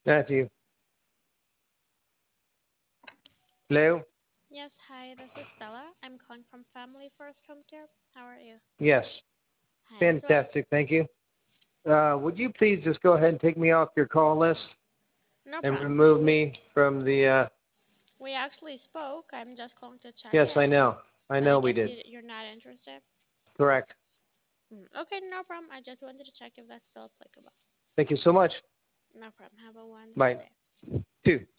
Matthew. Hello? Yes, hi, this is Stella. I'm calling from Family First Home Care. How are you? Yes. Hi, Fantastic. Thank you. Would you please just go ahead and take me off your call list no and problem. remove me from the. We actually spoke. I'm just calling to check Yes, I in, know. I but I know we guess did. you're not interested. Correct. Okay, no problem. I just wanted to check if that's still applicable. Thank you so much. No problem. Have a wonderful Bye. day. 2.